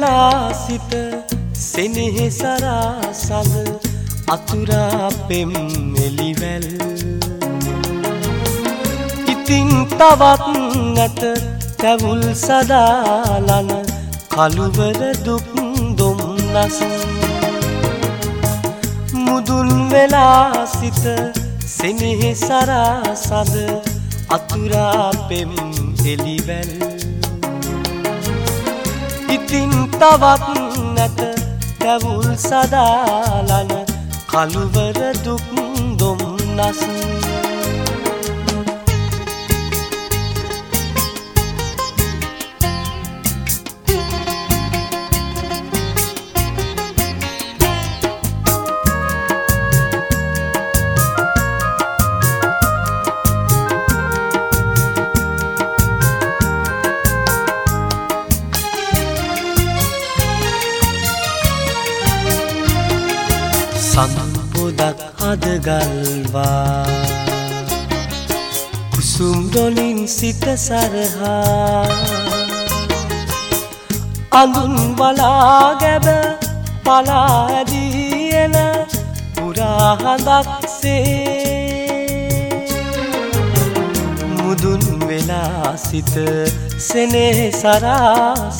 වෙලා සිට සෙනෙහසරා සඳ අතුරා පෙම් එලිවැල් ඉතින් තවත් නැත තැවුල් සදාලන කළුවර දුක් දුම්නස් මුදුන් වෙලා සිට සෙනෙහසරා සඳ අතුරා පෙම් එලිවැල් ඉතින් තවත් නැත තැවුල් සදාලන කළුවර දුක් දුම්නස් සම්පොදක් අදගල්වා කුසුම් දොලින් සිත සරහා අඳුන් බලා ගැබ පලා ඇදී එන පුරා හඳක්සේ මුදුන් වෙලා සිත සෙනෙහසරා